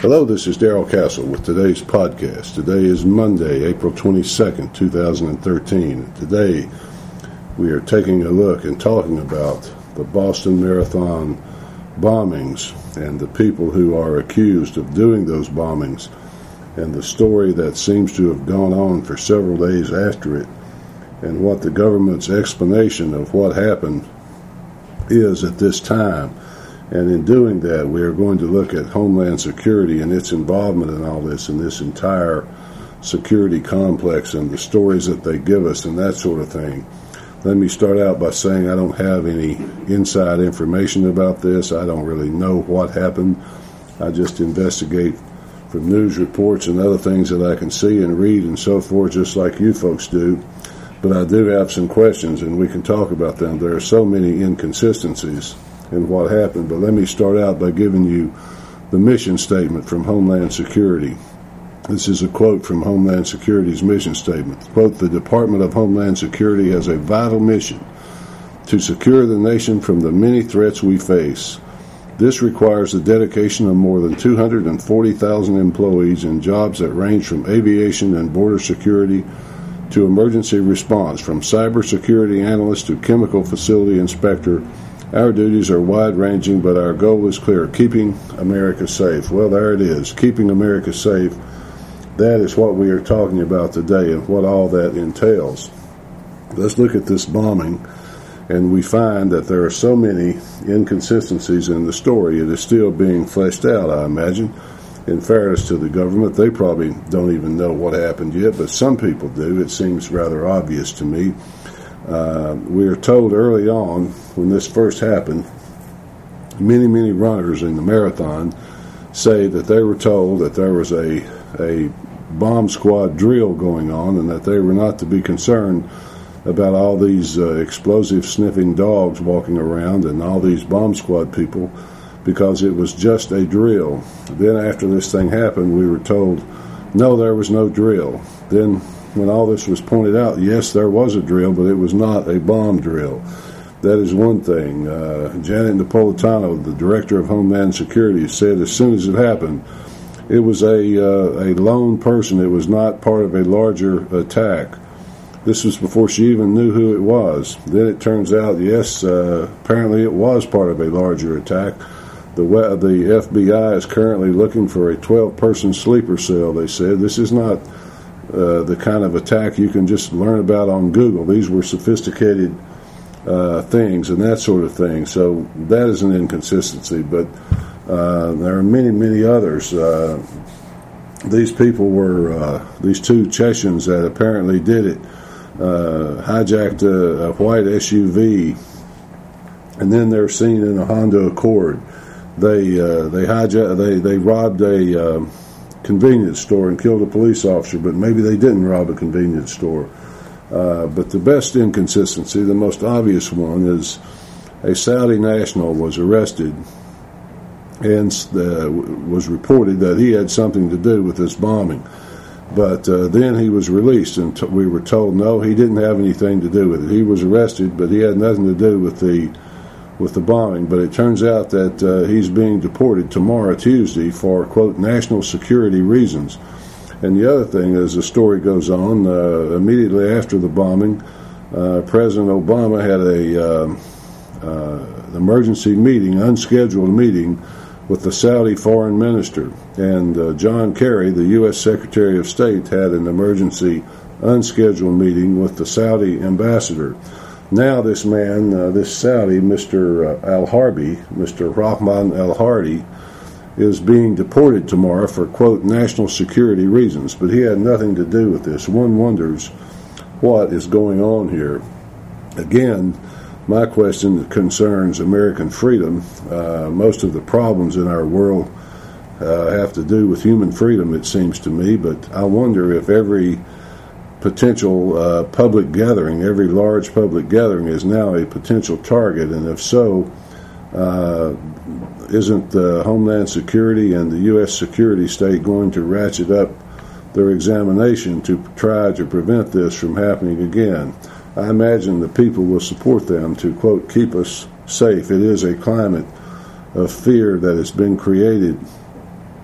Hello, this is Darrell Castle with today's podcast. Today is Monday, April 22nd, 2013. Today, we are taking a look and talking about the Boston Marathon bombings and the people who are accused of doing those bombings and the story that seems to have gone on for several days after it and what the government's explanation of what happened is at this time. And in doing that, we are going to look at Homeland Security and its involvement in all this and this entire security complex and the stories that they give us and that sort of thing. Let me start out by saying I don't have any inside information about this. I don't really know what happened. I just investigate from news reports and other things that I can see and read and so forth, just like you folks do. But I do have some questions, and we can talk about them. There are so many inconsistencies in what happened, but let me start out by giving you the mission statement from Homeland Security. This is a quote from Homeland Security's mission statement. Quote, "The Department of Homeland Security has a vital mission to secure the nation from the many threats we face. This requires the dedication of more than 240,000 employees in jobs that range from aviation and border security to emergency response, from cybersecurity analyst to chemical facility inspector. Our duties are wide-ranging, but our goal is clear, keeping America safe." Well, there it is, keeping America safe. That is what we are talking about today and what all that entails. Let's look at this bombing, and we find that there are so many inconsistencies in the story. It is still being fleshed out, I imagine. In fairness to the government, they probably don't even know what happened yet, but some people do. It seems rather obvious to me. We are told early on, when this first happened, many runners in the marathon say that they were told that there was a bomb squad drill going on and that they were not to be concerned about all these explosive sniffing dogs walking around and all these bomb squad people, because it was just a drill. Then after this thing happened, we were told, no, there was no drill. Then when all this was pointed out, yes, there was a drill, but it was not a bomb drill. That is one thing. Janet Napolitano, the director of Homeland Security, said as soon as it happened, it was a lone person. It was not part of a larger attack. This was before she even knew who it was. Then it turns out, yes, apparently it was part of a larger attack. The FBI is currently looking for a 12-person sleeper cell, they said. This is not the kind of attack you can just learn about on Google. These were sophisticated things and that sort of thing. So that is an inconsistency, but there are many others. These people were, these two Chechens that apparently did it, hijacked a white SUV, and then they're seen in a Honda Accord. They robbed a convenience store and killed a police officer, but maybe they didn't rob a convenience store. But the best inconsistency, the most obvious one, is a Saudi national was arrested and was reported that he had something to do with this bombing. But then he was released, and we were told, no, he didn't have anything to do with it. He was arrested, but he had nothing to do with the bombing. But it turns out that he's being deported tomorrow, Tuesday, for, quote, national security reasons. And the other thing, as the story goes on, immediately after the bombing, President Obama had an emergency meeting, unscheduled meeting, with the Saudi foreign minister. And John Kerry, the U.S. Secretary of State, had an emergency, unscheduled meeting with the Saudi ambassador. Now this man, this Saudi, Mr. Al-Harbi, Mr. Rahman Al-Hardi, is being deported tomorrow for, quote, national security reasons. But he had nothing to do with this. One wonders what is going on here. Again, my question concerns American freedom. Most of the problems in our world have to do with human freedom, it seems to me. But I wonder if every potential public gathering, every large public gathering is now a potential target. And if so, isn't Homeland Security and the U.S. security state going to ratchet up their examination to try to prevent this from happening again? I imagine the people will support them to, quote, keep us safe. It is a climate of fear that has been created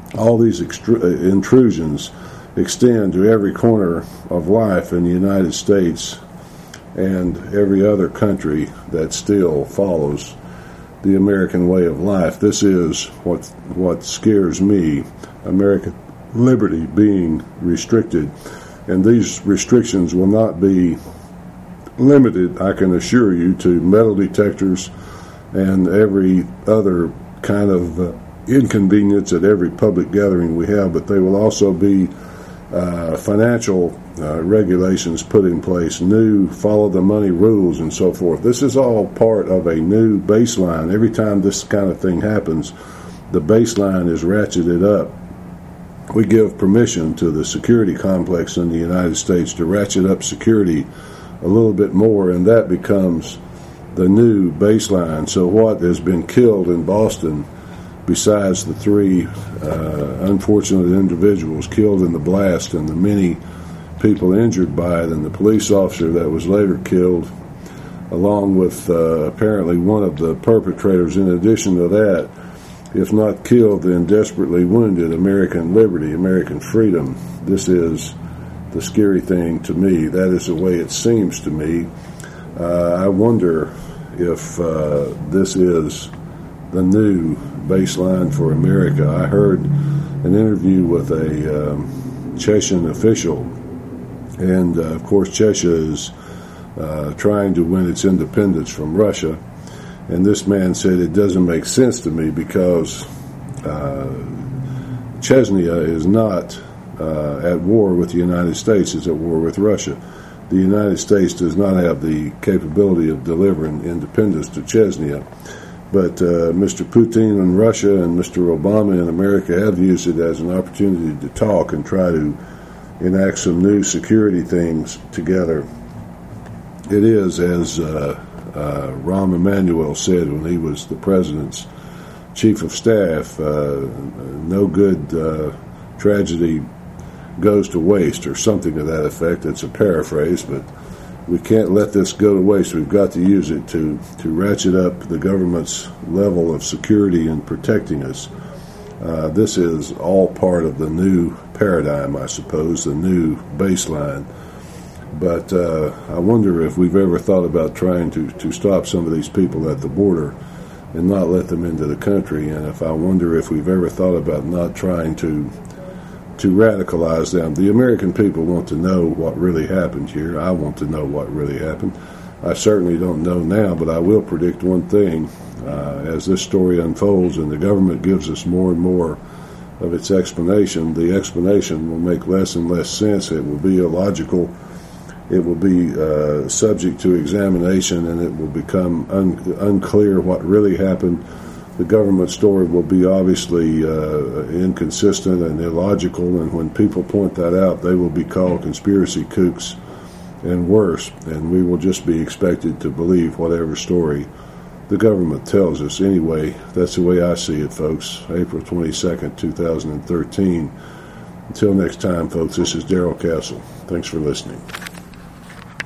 all these intrusions extend to every corner of life in the United States and every other country that still follows the American way of life. This is what scares me, American liberty being restricted. And these restrictions will not be limited, I can assure you, to metal detectors and every other kind of inconvenience at every public gathering we have, but they will also be financial regulations put in place, new follow the money rules and so forth. This is all part of a new baseline. Every time this kind of thing happens, the baseline is ratcheted up. We give permission to the security complex in the United States to ratchet up security a little bit more, and that becomes the new baseline. So what has been killed in Boston, besides the three unfortunate individuals killed in the blast and the many people injured by it, and the police officer that was later killed, along with apparently one of the perpetrators, in addition to that, if not killed, then desperately wounded American liberty, American freedom. This is the scary thing to me. That is the way it seems to me. I wonder if this is the new baseline for America. I heard an interview with a Chechen official, and of course Chechnya is trying to win its independence from Russia, and this man said it doesn't make sense to me because Chechnya is not at war with the United States, it's at war with Russia. The United States does not have the capability of delivering independence to Chechnya. But Mr. Putin in Russia and Mr. Obama in America have used it as an opportunity to talk and try to enact some new security things together. It is, as Rahm Emanuel said when he was the president's chief of staff, no good tragedy goes to waste, or something to that effect. It's a paraphrase, but we can't let this go to waste. We've got to use it to ratchet up the government's level of security and protecting us. This is all part of the new paradigm, I suppose, the new baseline. But I wonder if we've ever thought about trying to stop some of these people at the border and not let them into the country. And I wonder if we've ever thought about not trying to radicalize them. The American people want to know what really happened here. I want to know what really happened. I certainly don't know now, but I will predict one thing. As this story unfolds and the government gives us more and more of its explanation, the explanation will make less and less sense. It will be illogical. It will be subject to examination, and it will become unclear what really happened. The government story will be obviously inconsistent and illogical, and when people point that out, they will be called conspiracy kooks and worse, and we will just be expected to believe whatever story the government tells us. Anyway, that's the way I see it, folks. April 22nd, 2013. Until next time, folks, this is Darrell Castle. Thanks for listening.